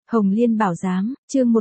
Hồng Liên Bảo Giám, chương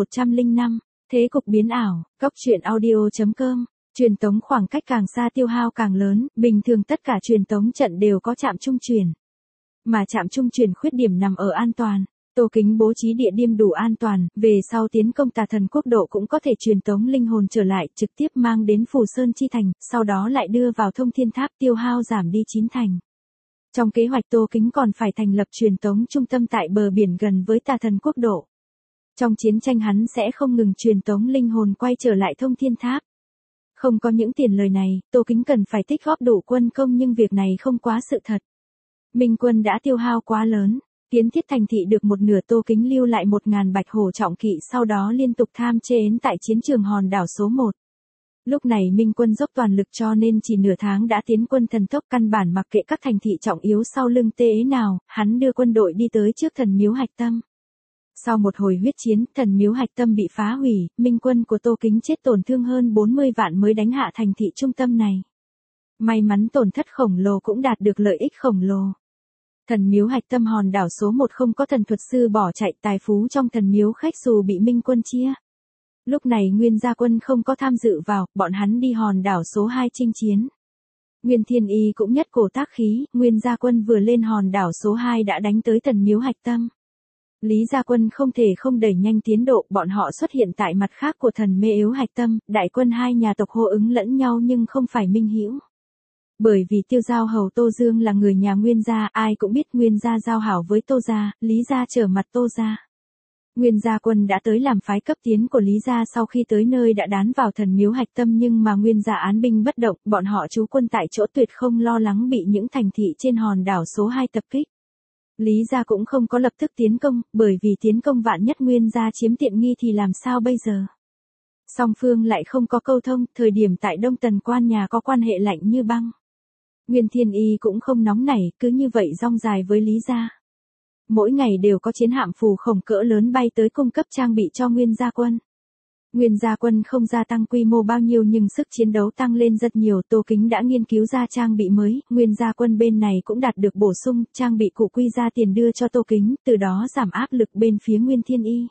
1105, Thế cục biến ảo, Cốc truyện audio.com, truyền tống khoảng cách càng xa tiêu hao càng lớn, bình thường tất cả truyền tống trận đều có trạm trung truyền. Mà trạm trung truyền khuyết điểm nằm ở an toàn. Tô Kính bố trí địa điểm đủ an toàn, về sau tiến công Tà Thần Quốc độ cũng có thể truyền tống linh hồn trở lại, trực tiếp mang đến Phù Sơn Chi Thành, sau đó lại đưa vào Thông Thiên Tháp, tiêu hao giảm đi 9 thành. Trong kế hoạch Tô Kính còn phải thành lập truyền tống trung tâm tại bờ biển gần với Tà Thần Quốc độ. Trong chiến tranh hắn sẽ không ngừng truyền tống linh hồn quay trở lại Thông Thiên Tháp. Không có những tiền lời này, Tô Kính cần phải tích góp đủ quân công, nhưng việc này không quá sự thật. Minh quân đã tiêu hao quá lớn. Kiến thiết thành thị được một nửa, Tô Kính lưu lại 1000 bạch hổ trọng kỵ, sau đó liên tục tham chiến tại chiến trường hòn đảo số 1. Lúc này Minh quân dốc toàn lực cho nên chỉ nửa tháng đã tiến quân thần tốc, căn bản mặc kệ các thành thị trọng yếu sau lưng tê ế nào, hắn đưa quân đội đi tới trước thần miếu Hạch Tâm. Sau một hồi huyết chiến, thần miếu Hạch Tâm bị phá hủy, Minh quân của Tô Kính chết tổn thương hơn 40 vạn mới đánh hạ thành thị trung tâm này. May mắn tổn thất khổng lồ cũng đạt được lợi ích khổng lồ. Thần miếu Hạch Tâm hòn đảo số 1 không có thần thuật sư bỏ chạy, tài phú trong thần miếu khách dù bị Minh quân chia. Lúc này Nguyên Gia Quân không có tham dự vào, bọn hắn đi hòn đảo số 2 chinh chiến. Nguyên Thiên Y cũng nhất cổ tác khí, Nguyên Gia Quân vừa lên hòn đảo số 2 đã đánh tới thần miếu Hạch Tâm. Lý Gia Quân không thể không đẩy nhanh tiến độ, bọn họ xuất hiện tại mặt khác của thần mê yếu Hạch Tâm, đại quân hai nhà tộc hô ứng lẫn nhau nhưng không phải minh hữu. Bởi vì Tiêu Giao hầu Tô Dương là người nhà Nguyên gia, ai cũng biết Nguyên gia giao hảo với Tô gia, Lý gia trở mặt Tô gia. Nguyên Gia Quân đã tới làm phái cấp tiến của Lý gia, sau khi tới nơi đã đán vào thần miếu Hạch Tâm, nhưng mà Nguyên gia án binh bất động, bọn họ trú quân tại chỗ tuyệt không lo lắng bị những thành thị trên hòn đảo số 2 tập kích. Lý gia cũng không có lập tức tiến công, bởi vì tiến công vạn nhất Nguyên gia chiếm tiện nghi thì làm sao bây giờ? Song phương lại không có câu thông, thời điểm tại Đông Tần quan nhà có quan hệ lạnh như băng. Nguyên Thiên Y cũng không nóng nảy, cứ như vậy rong dài với Lý gia. Mỗi ngày đều có chiến hạm phù khổng cỡ lớn bay tới cung cấp trang bị cho Nguyên Gia Quân. Nguyên Gia Quân không gia tăng quy mô bao nhiêu nhưng sức chiến đấu tăng lên rất nhiều. Tô Kính đã nghiên cứu ra trang bị mới, Nguyên Gia Quân bên này cũng đạt được bổ sung, trang bị cụ quy ra tiền đưa cho Tô Kính, từ đó giảm áp lực bên phía Nguyên Thiên Y.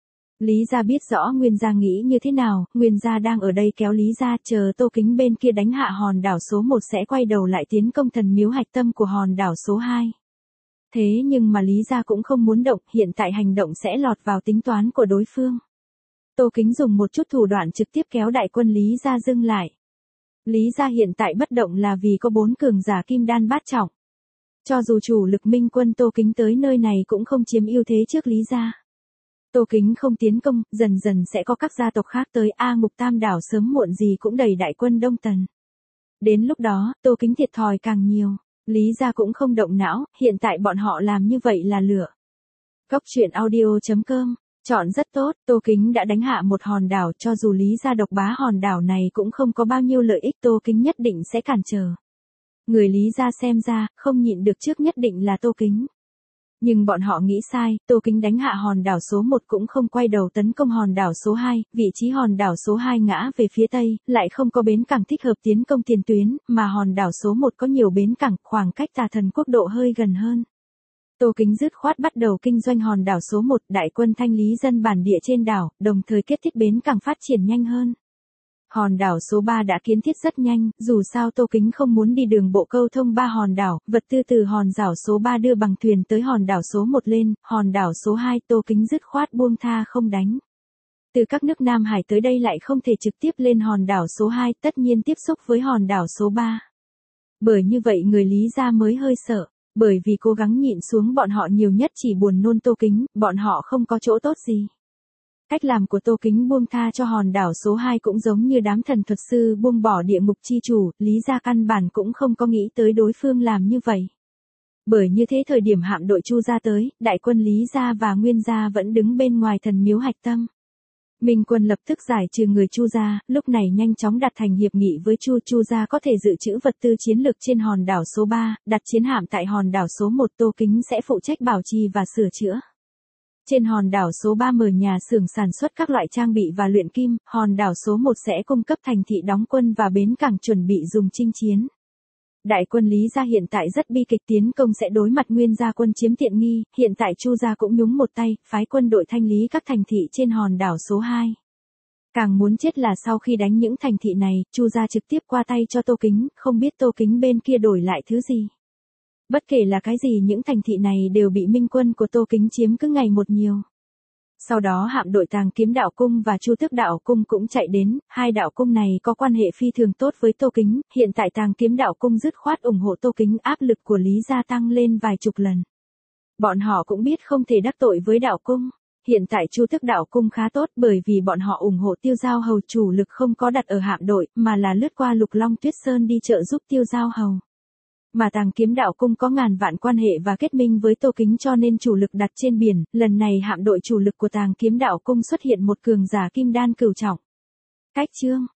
Lý gia biết rõ Nguyên gia nghĩ như thế nào, Nguyên gia đang ở đây kéo Lý gia, chờ Tô Kính bên kia đánh hạ hòn đảo số 1 sẽ quay đầu lại tiến công thần miếu Hạch Tâm của hòn đảo số 2. Thế nhưng mà Lý gia cũng không muốn động, hiện tại hành động sẽ lọt vào tính toán của đối phương. Tô Kính dùng một chút thủ đoạn trực tiếp kéo đại quân Lý gia dừng lại. Lý gia hiện tại bất động là vì có 4 cường giả kim đan bát trọng. Cho dù chủ lực Minh quân Tô Kính tới nơi này cũng không chiếm ưu thế trước Lý gia. Tô Kính không tiến công, dần dần sẽ có các gia tộc khác tới, Ngục Tam đảo sớm muộn gì cũng đẩy đại quân Đông Tần. Đến lúc đó, Tô Kính thiệt thòi càng nhiều. Lý gia cũng không động não, hiện tại bọn họ làm như vậy là lựa. Cốc truyện audio.com, chọn rất tốt, Tô Kính đã đánh hạ một hòn đảo, cho dù Lý gia độc bá hòn đảo này cũng không có bao nhiêu lợi ích, Tô Kính nhất định sẽ cản trở. Người Lý gia xem ra, không nhịn được trước nhất định là Tô Kính. Nhưng bọn họ nghĩ sai, Tô Kính đánh hạ hòn đảo số 1 cũng không quay đầu tấn công hòn đảo số 2, vị trí hòn đảo số 2 ngã về phía tây, lại không có bến cảng thích hợp tiến công tiền tuyến, mà hòn đảo số 1 có nhiều bến cảng, khoảng cách Tà Thần Quốc độ hơi gần hơn. Tô Kính dứt khoát bắt đầu kinh doanh hòn đảo số 1, đại quân thanh lý dân bản địa trên đảo, đồng thời kết thiết bến cảng phát triển nhanh hơn. Hòn đảo số 3 đã kiến thiết rất nhanh, dù sao Tô Kính không muốn đi đường bộ câu thông 3 hòn đảo, vật tư từ hòn đảo số 3 đưa bằng thuyền tới hòn đảo số 1 lên, hòn đảo số 2 Tô Kính dứt khoát buông tha không đánh. Từ các nước Nam Hải tới đây lại không thể trực tiếp lên hòn đảo số 2, tất nhiên tiếp xúc với hòn đảo số 3. Bởi như vậy người Lý gia mới hơi sợ, bởi vì cố gắng nhịn xuống bọn họ nhiều nhất chỉ buồn nôn Tô Kính, bọn họ không có chỗ tốt gì. Cách làm của Tô Kính buông tha cho hòn đảo số 2 cũng giống như đám thần thuật sư buông bỏ địa ngục chi chủ, Lý gia căn bản cũng không có nghĩ tới đối phương làm như vậy. Bởi như thế thời điểm hạm đội Chu gia tới, đại quân Lý gia và Nguyên gia vẫn đứng bên ngoài thần miếu Hạch Tâm. Minh quân lập tức giải trừ người Chu gia, lúc này nhanh chóng đặt thành hiệp nghị với Chu gia có thể dự trữ vật tư chiến lược trên hòn đảo số 3, đặt chiến hạm tại hòn đảo số 1, Tô Kính sẽ phụ trách bảo trì và sửa chữa. Trên hòn đảo số 3 mở nhà xưởng sản xuất các loại trang bị và luyện kim, hòn đảo số 1 sẽ cung cấp thành thị đóng quân và bến cảng chuẩn bị dùng chinh chiến. Đại quân Lý gia hiện tại rất bi kịch, tiến công sẽ đối mặt Nguyên gia quân chiếm tiện nghi, hiện tại Chu gia cũng nhúng một tay, phái quân đội thanh lý các thành thị trên hòn đảo số 2. Càng muốn chết là sau khi đánh những thành thị này, Chu gia trực tiếp qua tay cho Tô Kính, không biết Tô Kính bên kia đổi lại thứ gì. Bất kể là cái gì, những thành thị này đều bị minh quân của Tô Kính chiếm cứ ngày một nhiều. Sau đó hạm đội Tàng Kiếm Đạo Cung và Chu Tước Đạo Cung cũng chạy đến, hai đạo cung này có quan hệ phi thường tốt với Tô Kính, hiện tại Tàng Kiếm Đạo Cung dứt khoát ủng hộ Tô Kính, áp lực của Lý gia tăng lên vài chục lần. Bọn họ cũng biết không thể đắc tội với đạo cung. Hiện tại Chu Tước Đạo Cung khá tốt bởi vì bọn họ ủng hộ Tiêu Giao Hầu, chủ lực không có đặt ở hạm đội, mà là lướt qua Lục Long Tuyết Sơn đi trợ giúp Tiêu Giao Hầu. Mà Tàng Kiếm Đạo Cung có ngàn vạn quan hệ và kết minh với Tô Kính cho nên chủ lực đặt trên biển, lần này hạm đội chủ lực của Tàng Kiếm Đạo Cung xuất hiện một cường giả kim đan cửu trọng. Cách chương